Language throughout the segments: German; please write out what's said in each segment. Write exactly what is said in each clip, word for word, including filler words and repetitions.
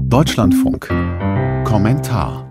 Deutschlandfunk Kommentar.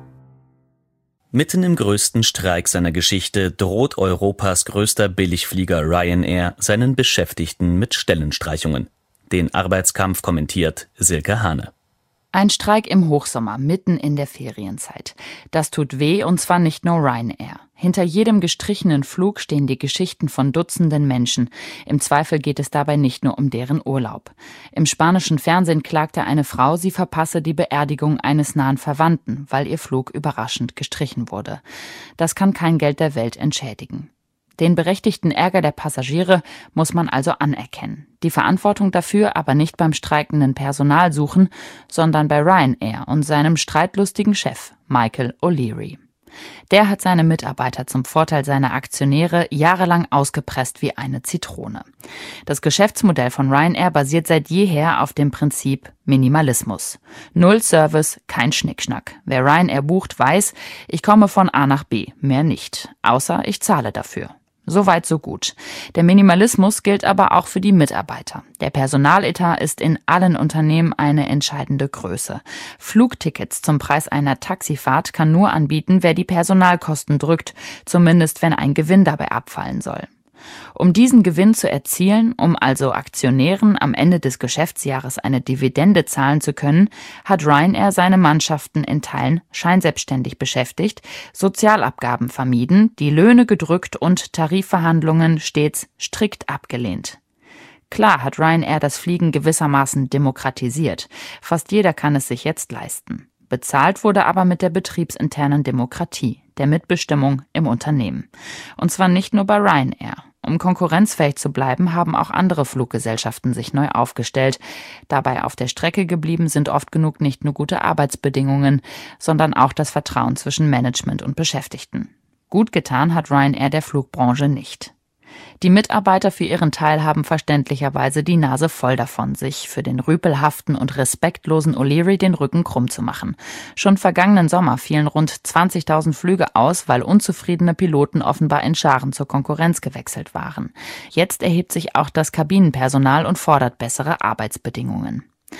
Mitten im größten Streik seiner Geschichte droht Europas größter Billigflieger Ryanair seinen Beschäftigten mit Stellenstreichungen. Den Arbeitskampf kommentiert Silke Hane. Ein Streik im Hochsommer, mitten in der Ferienzeit. Das tut weh, und zwar nicht nur Ryanair. Hinter jedem gestrichenen Flug stehen die Geschichten von Dutzenden Menschen. Im Zweifel geht es dabei nicht nur um deren Urlaub. Im spanischen Fernsehen klagte eine Frau, sie verpasse die Beerdigung eines nahen Verwandten, weil ihr Flug überraschend gestrichen wurde. Das kann kein Geld der Welt entschädigen. Den berechtigten Ärger der Passagiere muss man also anerkennen. Die Verantwortung dafür aber nicht beim streikenden Personal suchen, sondern bei Ryanair und seinem streitlustigen Chef Michael O'Leary. Der hat seine Mitarbeiter zum Vorteil seiner Aktionäre jahrelang ausgepresst wie eine Zitrone. Das Geschäftsmodell von Ryanair basiert seit jeher auf dem Prinzip Minimalismus. Null Service, kein Schnickschnack. Wer Ryanair bucht, weiß, ich komme von A nach B, mehr nicht, außer ich zahle dafür. Soweit so gut. Der Minimalismus gilt aber auch für die Mitarbeiter. Der Personaletat ist in allen Unternehmen eine entscheidende Größe. Flugtickets zum Preis einer Taxifahrt kann nur anbieten, wer die Personalkosten drückt, zumindest wenn ein Gewinn dabei abfallen soll. Um diesen Gewinn zu erzielen, um also Aktionären am Ende des Geschäftsjahres eine Dividende zahlen zu können, hat Ryanair seine Mannschaften in Teilen scheinselbstständig beschäftigt, Sozialabgaben vermieden, die Löhne gedrückt und Tarifverhandlungen stets strikt abgelehnt. Klar hat Ryanair das Fliegen gewissermaßen demokratisiert. Fast jeder kann es sich jetzt leisten. Bezahlt wurde aber mit der betriebsinternen Demokratie, der Mitbestimmung im Unternehmen. Und zwar nicht nur bei Ryanair. Um konkurrenzfähig zu bleiben, haben auch andere Fluggesellschaften sich neu aufgestellt. Dabei auf der Strecke geblieben sind oft genug nicht nur gute Arbeitsbedingungen, sondern auch das Vertrauen zwischen Management und Beschäftigten. Gut getan hat Ryanair der Flugbranche nicht. Die Mitarbeiter für ihren Teil haben verständlicherweise die Nase voll davon, sich für den rüpelhaften und respektlosen O'Leary den Rücken krumm zu machen. Schon vergangenen Sommer fielen rund zwanzigtausend Flüge aus, weil unzufriedene Piloten offenbar in Scharen zur Konkurrenz gewechselt waren. Jetzt erhebt sich auch das Kabinenpersonal und fordert bessere Arbeitsbedingungen.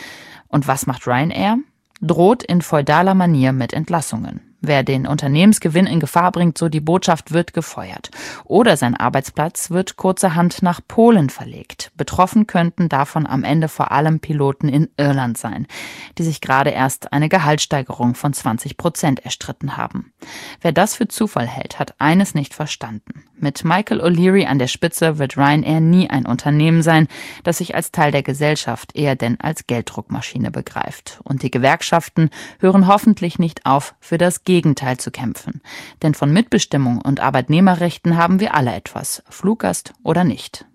Und was macht Ryanair? Droht in feudaler Manier mit Entlassungen. Wer den Unternehmensgewinn in Gefahr bringt, so die Botschaft, wird gefeuert. Oder sein Arbeitsplatz wird kurzerhand nach Polen verlegt. Betroffen könnten davon am Ende vor allem Piloten in Irland sein, die sich gerade erst eine Gehaltssteigerung von zwanzig Prozent erstritten haben. Wer das für Zufall hält, hat eines nicht verstanden. Mit Michael O'Leary an der Spitze wird Ryanair nie ein Unternehmen sein, das sich als Teil der Gesellschaft eher denn als Gelddruckmaschine begreift. Und die Gewerkschaften hören hoffentlich nicht auf, für das Gegenteil zu kämpfen. Denn von Mitbestimmung und Arbeitnehmerrechten haben wir alle etwas, Fluggast oder nicht.